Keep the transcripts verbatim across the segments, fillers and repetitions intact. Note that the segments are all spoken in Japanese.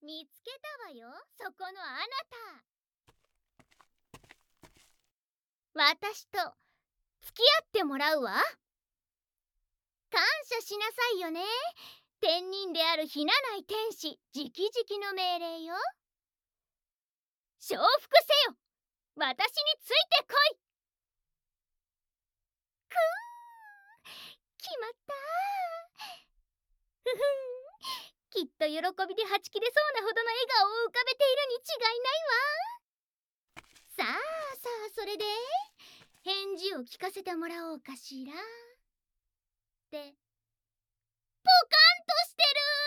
見つけたわよ、そこのあなた。私と付き合ってもらうわ。感謝しなさいよね。天人であるひなない天使直々の命令よ。承服せよ、私についてこい。くー、決まった。ふふん、きっと喜びではち切れそうなほどの笑顔を浮かべているに違いないわ。さあさあ、それで返事を聞かせてもらおうかしら。ってポカンとして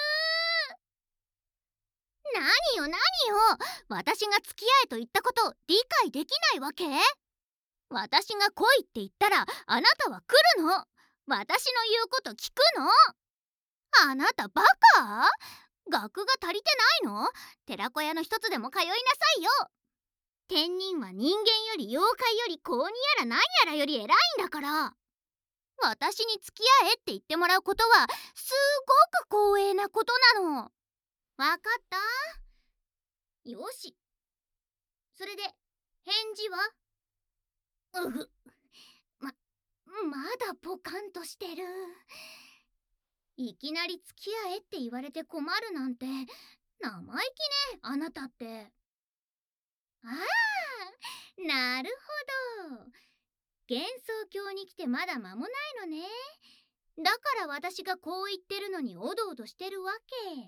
る。何よ何よ、私が付き合えと言ったこと理解できないわけ？私が来いって言ったらあなたは来るの。私の言うこと聞くの。あなたバカ？学が足りてないの？寺子屋の一つでも通いなさいよ。天人は人間より妖怪より高2やら何やらより偉いんだから。私に付き合えって言ってもらうことはすごく光栄なことなの。わかった？よし。それで返事は？うふ、ま、まだポカンとしてる。いきなり付き合えって言われて困るなんて生意気ね、あなたって。ああ、なるほど。幻想郷に来てまだ間もないのね。だから私がこう言ってるのにおどおどしてるわけ。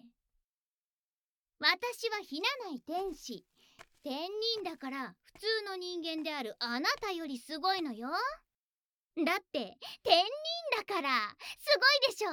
私はひなない天使。天人だから普通の人間であるあなたよりすごいのよ。だって天人だからすごいでしょ。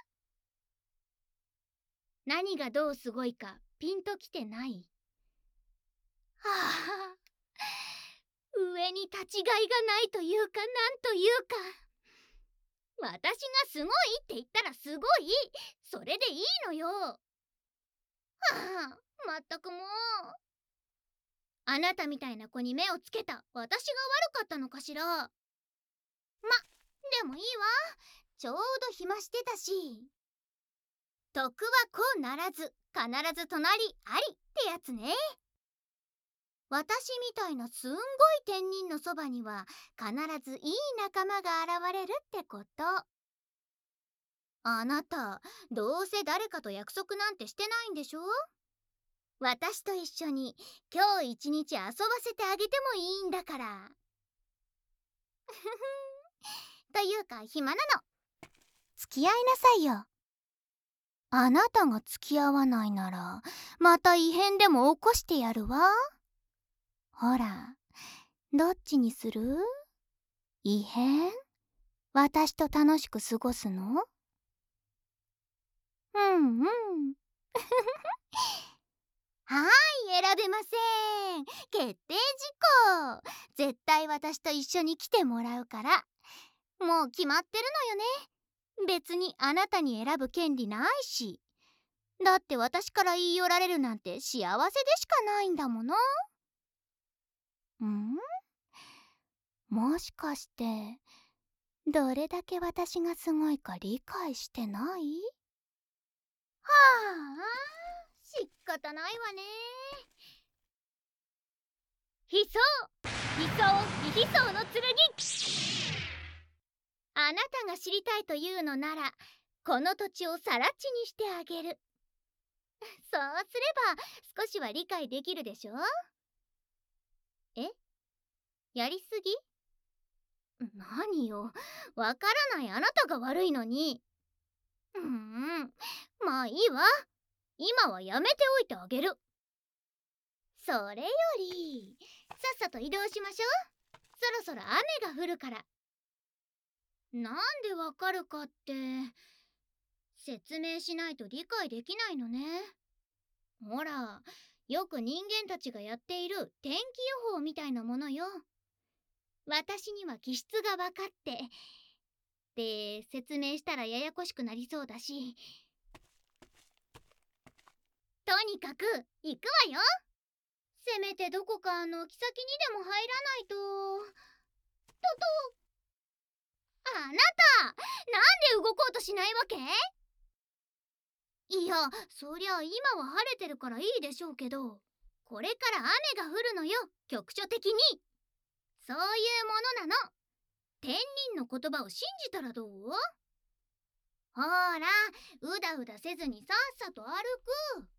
何がどうすごいかピンときてない？はあ、上に立ちがいがないというかなんというか。私がすごいって言ったらすごい、それでいいのよ。はあ、まったくもう。あなたみたいな子に目をつけた私が悪かったのかしら。ま、でもいいわ。ちょうど暇してたし。徳はこうならず必ず隣ありってやつね。私みたいなすんごい天人のそばには必ずいい仲間が現れるってこと。あなた、どうせ誰かと約束なんてしてないんでしょ？私と一緒に今日一日遊ばせてあげてもいいんだから。というか暇なの。付き合いなさいよ。あなたが付き合わないならまた異変でも起こしてやるわ。ほら、どっちにする？異変？私と楽しく過ごすの？うんうん。はーい、選べません。決定事項。絶対私と一緒に来てもらうから。もう決まってるのよね。別にあなたに選ぶ権利ないし。だって私から言い寄られるなんて幸せでしかないんだもの。ん？もしかしてどれだけ私がすごいか理解してない？はあ、仕方ないわね。悲壮悲壮悲壮の剣。あなたが知りたいというのならこの土地をさら地にしてあげる。そうすれば少しは理解できるでしょ。え？やりすぎ？何よ、わからないあなたが悪いのに。うーん、まあいいわ。今はやめておいてあげる。それよりさっさと移動しましょう。そろそろ雨が降るから。なんでわかるかって説明しないと理解できないのね。ほら、よく人間たちがやっている天気予報みたいなものよ。私には気質が分かってで説明したらややこしくなりそうだし、とにかく行くわよ。せめてどこか軒先にでも入らないと。ととあなた、なんで動こうとしないわけ？ いや、そりゃ今は晴れてるからいいでしょうけど、これから雨が降るのよ、局所的に。そういうものなの。天人の言葉を信じたらどう？ほーら、うだうだせずにさっさと歩く。